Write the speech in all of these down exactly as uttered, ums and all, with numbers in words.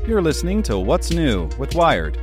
You're listening to What's New with Wired.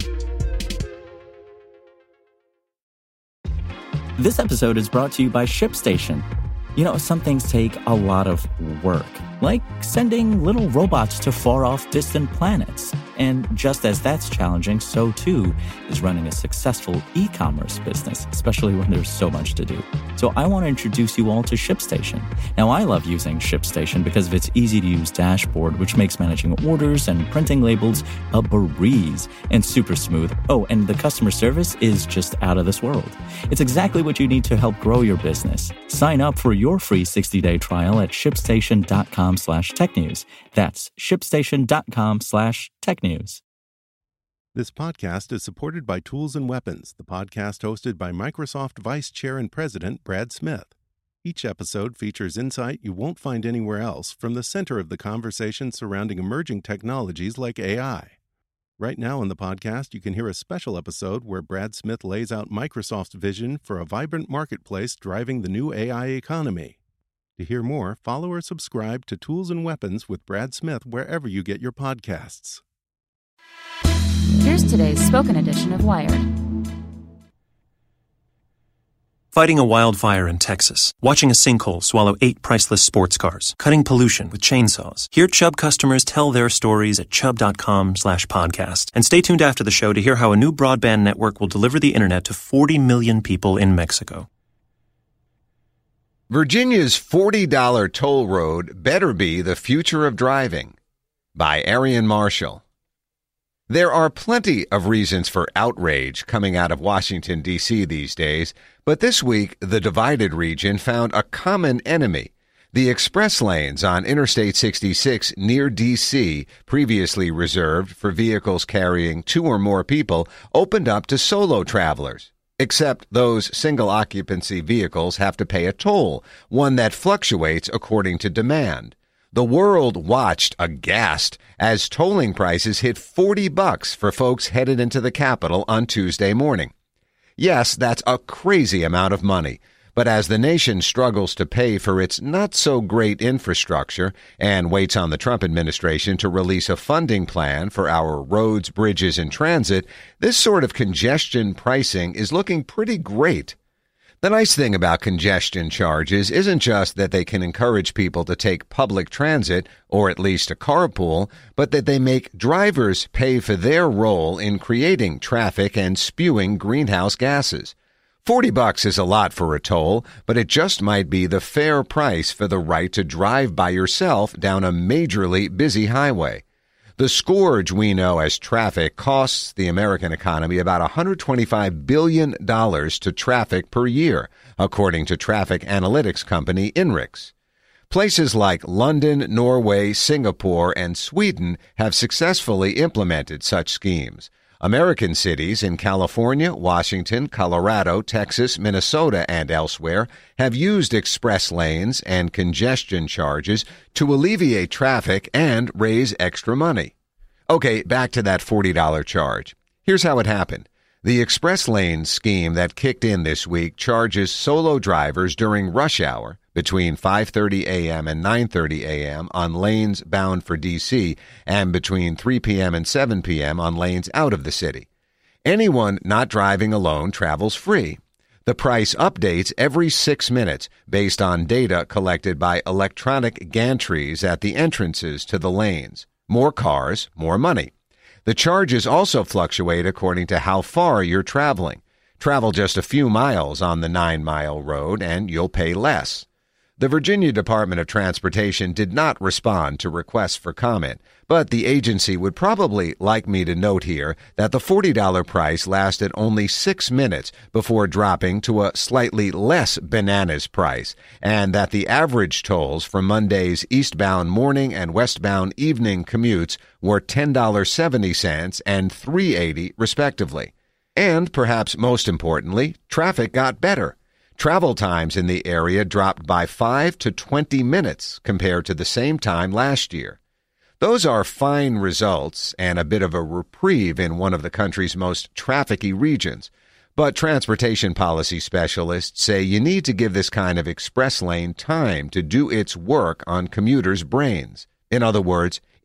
This episode is brought to you by ShipStation. You know, some things take a lot of work, like sending little robots to far-off distant planets. And just as that's challenging, so too is running a successful e-commerce business, especially when there's so much to do. So I want to introduce you all to ShipStation. Now, I love using ShipStation because of its easy-to-use dashboard, which makes managing orders and printing labels a breeze and super smooth. Oh, and the customer service is just out of this world. It's exactly what you need to help grow your business. Sign up for your free sixty-day trial at shipstation.com slash technews. That's shipstation.com slash technews. This podcast is supported by Tools and Weapons, the podcast hosted by Microsoft Vice Chair and President Brad Smith. Each episode features insight you won't find anywhere else from the center of the conversation surrounding emerging technologies like A I. Right now on the podcast, you can hear a special episode where Brad Smith lays out Microsoft's vision for a vibrant marketplace driving the new A I economy. To hear more, follow or subscribe to Tools and Weapons with Brad Smith wherever you get your podcasts. Here's today's spoken edition of Wired. Fighting a wildfire in Texas, watching a sinkhole swallow eight priceless sports cars, cutting pollution with chainsaws. Hear Chubb customers tell their stories at chubb.com slash podcast. And stay tuned after the show to hear how a new broadband network will deliver the internet to forty million people in Mexico. Virginia's forty dollars toll road better be the future of driving. By Arian Marshall. There are plenty of reasons for outrage coming out of Washington, D C these days, but this week the divided region found a common enemy. The express lanes on Interstate sixty-six near D C, previously reserved for vehicles carrying two or more people, opened up to solo travelers. Except those single-occupancy vehicles have to pay a toll, one that fluctuates according to demand. The world watched aghast as tolling prices hit forty bucks for folks headed into the Capitol on Tuesday morning. Yes, that's a crazy amount of money, but as the nation struggles to pay for its not-so-great infrastructure and waits on the Trump administration to release a funding plan for our roads, bridges, and transit, this sort of congestion pricing is looking pretty great. The nice thing about congestion charges isn't just that they can encourage people to take public transit, or at least a carpool, but that they make drivers pay for their role in creating traffic and spewing greenhouse gases. Forty bucks is a lot for a toll, but it just might be the fair price for the right to drive by yourself down a majorly busy highway. The scourge we know as traffic costs the American economy about one hundred twenty-five billion dollars to traffic per year, according to traffic analytics company INRIX. Places like London, Norway, Singapore, and Sweden have successfully implemented such schemes. American cities in California, Washington, Colorado, Texas, Minnesota, and elsewhere have used express lanes and congestion charges to alleviate traffic and raise extra money. Okay, back to that forty dollars charge. Here's how it happened. The express lane scheme that kicked in this week charges solo drivers during rush hour between five thirty a.m. and nine thirty a.m. on lanes bound for D C and between three p.m. and seven p.m. on lanes out of the city. Anyone not driving alone travels free. The price updates every six minutes based on data collected by electronic gantries at the entrances to the lanes. More cars, more money. The charges also fluctuate according to how far you're traveling. Travel just a few miles on the nine-mile road and you'll pay less. The Virginia Department of Transportation did not respond to requests for comment, but the agency would probably like me to note here that the forty dollars price lasted only six minutes before dropping to a slightly less bananas price, and that the average tolls for Monday's eastbound morning and westbound evening commutes were ten dollars and seventy cents and three dollars and eighty cents respectively. And perhaps most importantly, traffic got better. Travel times in the area dropped by five to twenty minutes compared to the same time last year. Those are fine results and a bit of a reprieve in one of the country's most trafficky regions. But transportation policy specialists say you need to give this kind of express lane time to do its work on commuters' brains. In other words,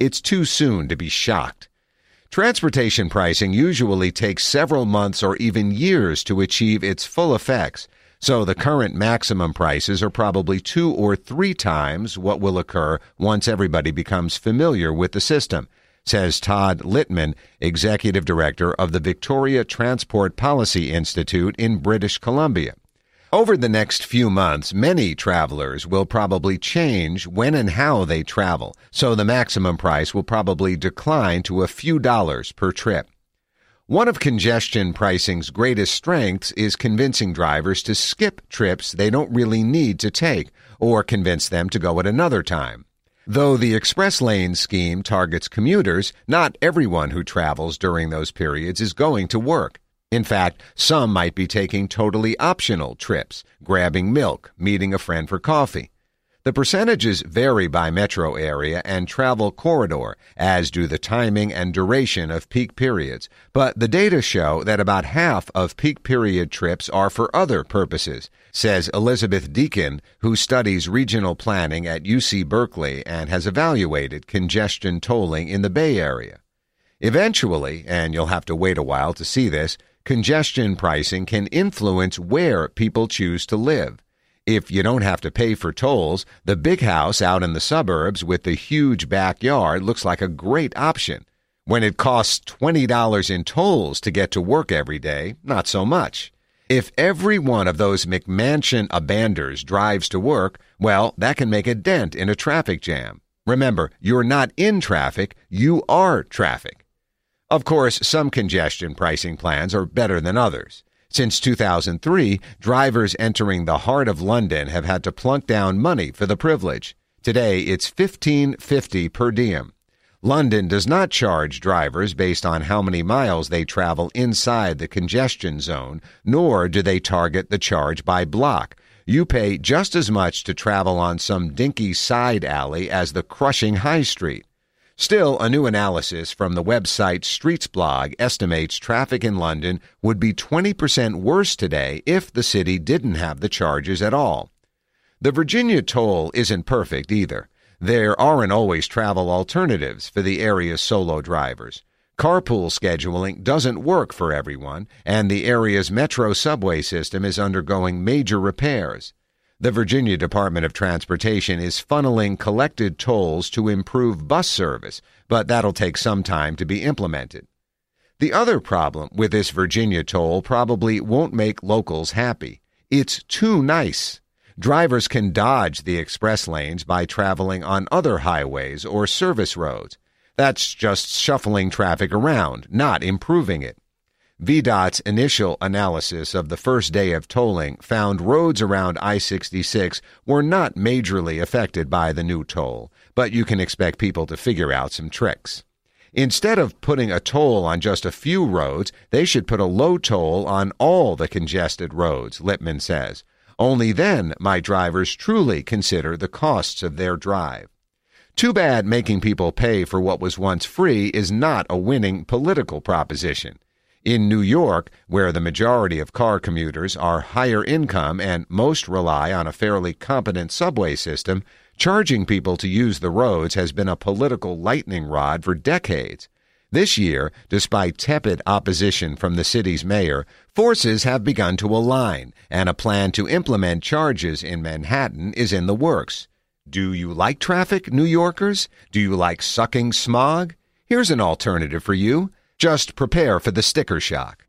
it's too soon to be shocked. Transportation pricing usually takes several months or even years to achieve its full effects, so the current maximum prices are probably two or three times what will occur once everybody becomes familiar with the system, says Todd Littman, Executive Director of the Victoria Transport Policy Institute in British Columbia. Over the next few months, many travelers will probably change when and how they travel, so the maximum price will probably decline to a few dollars per trip. One of congestion pricing's greatest strengths is convincing drivers to skip trips they don't really need to take, or convince them to go at another time. Though the express lane scheme targets commuters, not everyone who travels during those periods is going to work. In fact, some might be taking totally optional trips, grabbing milk, meeting a friend for coffee. The percentages vary by metro area and travel corridor, as do the timing and duration of peak periods, but the data show that about half of peak period trips are for other purposes, says Elizabeth Deacon, who studies regional planning at U C Berkeley and has evaluated congestion tolling in the Bay Area. Eventually, and you'll have to wait a while to see this, congestion pricing can influence where people choose to live. If you don't have to pay for tolls, the big house out in the suburbs with the huge backyard looks like a great option. When it costs twenty dollars in tolls to get to work every day, not so much. If every one of those McMansion abanders drives to work, well, that can make a dent in a traffic jam. Remember, you're not in traffic, you are traffic. Of course, some congestion pricing plans are better than others. Since two thousand three, drivers entering the heart of London have had to plunk down money for the privilege. Today, it's fifteen fifty per diem. London does not charge drivers based on how many miles they travel inside the congestion zone, nor do they target the charge by block. You pay just as much to travel on some dinky side alley as the crushing high street. Still, a new analysis from the website Streetsblog estimates traffic in London would be twenty percent worse today if the city didn't have the charges at all. The Virginia toll isn't perfect either. There aren't always travel alternatives for the area's solo drivers. Carpool scheduling doesn't work for everyone, and the area's metro subway system is undergoing major repairs. The Virginia Department of Transportation is funneling collected tolls to improve bus service, but that'll take some time to be implemented. The other problem with this Virginia toll probably won't make locals happy. It's too nice. Drivers can dodge the express lanes by traveling on other highways or service roads. That's just shuffling traffic around, not improving it. V DOT's initial analysis of the first day of tolling found roads around I sixty-six were not majorly affected by the new toll, but you can expect people to figure out some tricks. Instead of putting a toll on just a few roads, they should put a low toll on all the congested roads, Littman says. Only then might drivers truly consider the costs of their drive. Too bad making people pay for what was once free is not a winning political proposition. In New York, where the majority of car commuters are higher income and most rely on a fairly competent subway system, charging people to use the roads has been a political lightning rod for decades. This year, despite tepid opposition from the city's mayor, forces have begun to align, and a plan to implement charges in Manhattan is in the works. Do you like traffic, New Yorkers? Do you like sucking smog? Here's an alternative for you. Just prepare for the sticker shock.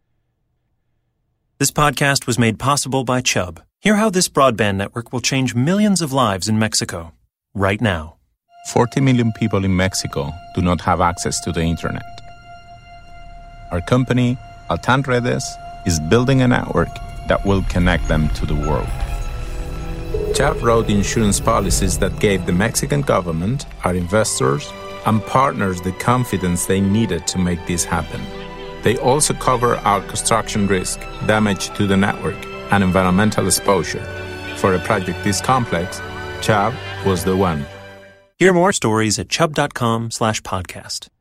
This podcast was made possible by Chubb. Hear how this broadband network will change millions of lives in Mexico, right now. forty million people in Mexico do not have access to the internet. Our company, Altan Redes, is building a network that will connect them to the world. Chubb wrote insurance policies that gave the Mexican government, our investors, and partners the confidence they needed to make this happen. They also cover our construction risk, damage to the network, and environmental exposure. For a project this complex, Chubb was the one. Hear more stories at chubb dot com slash podcast.